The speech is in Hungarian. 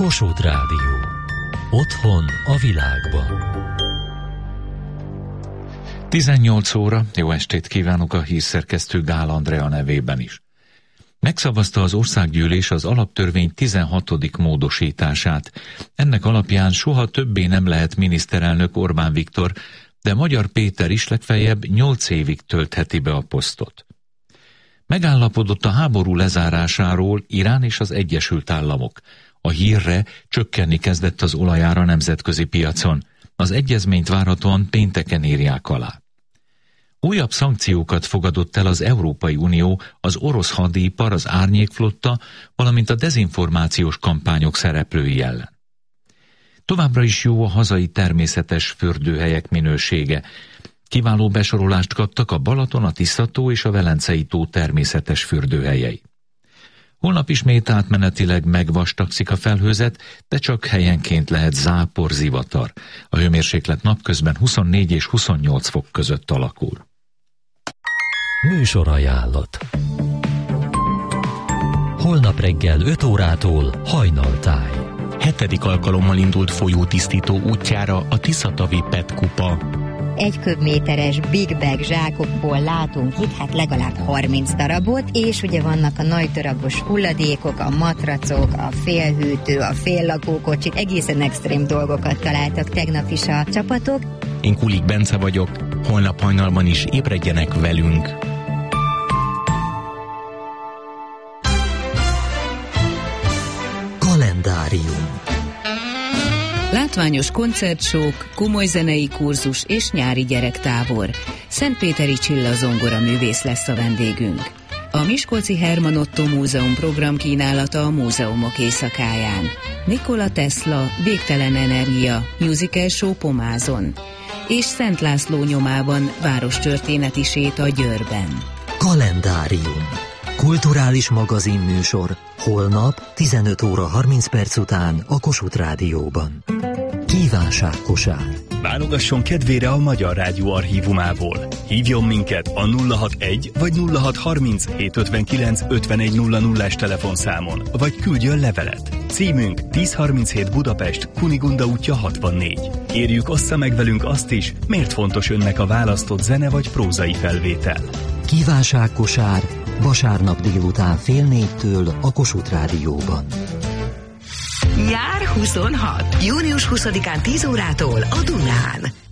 Kossuth Rádió. Otthon a világban. 18 óra, jó estét kívánok a hírszerkesztő Gál Andrea nevében is. Megszavazta az országgyűlés az alaptörvény 16. módosítását. Ennek alapján soha többé nem lehet miniszterelnök Orbán Viktor, de Magyar Péter is legfeljebb 8 évig töltheti be a posztot. Megállapodott a háború lezárásáról Irán és az Egyesült Államok. A hírre csökkenni kezdett az olajára nemzetközi piacon. Az egyezményt várhatóan pénteken írják alá. Újabb szankciókat fogadott el az Európai Unió az orosz hadipar, az árnyékflotta, valamint a dezinformációs kampányok szereplői ellen. Továbbra is jó a hazai természetes fürdőhelyek minősége. Kiváló besorolást kaptak a Balaton, a Tisza-tó és a Velencei-tó természetes fürdőhelyei. Holnap ismét átmenetileg megvastagszik a felhőzet, de csak helyenként lehet zápor, zivatar. A hőmérséklet napközben 24 és 28 fok között alakul. Műsorajánlat. Holnap reggel 5 órától Hajnaltáj. 7. alkalommal indult folyótisztító útjára a Tisza-tavi PET kupa. 1 köbméteres Big Bag zsákokból látunk itt, hát legalább 30 darabot, és ugye vannak a nagy darabos hulladékok, a matracok, a félhűtő, a féllakókocsik, egészen extrém dolgokat találtak tegnap is a csapatok. Én Kulik Bence vagyok, holnap hajnalban is ébredjenek velünk. Kalendárium. Látványos koncertsók, komoly zenei kurzus és nyári gyerektábor. Szentpéteri Csilla zongoraművész lesz a vendégünk. A Miskolci Herman Otto Múzeum programkínálata a múzeumok éjszakáján. Nikola Tesla, Végtelen energia, musical show Pomázon. És Szent László nyomában várostörténeti séta Győrben. Kalendárium. Kulturális magazinműsor. Holnap 15 óra 30 perc után a Kossuth Rádióban. Kívánságkosár. Válogasson kedvére a Magyar Rádió archívumából. Hívjon minket a 061 vagy 0630 759 5100-as telefonszámon, vagy küldjön levelet. Címünk 1037 Budapest, Kunigunda útja 64. Kérjük, ossza meg velünk azt is, miért fontos önnek a választott zene vagy prózai felvétel. Kívánságkosár vasárnap délután 3:30 a Kossuth Rádióban. Nyár 26. Június 20-án 10 órától a Dunán.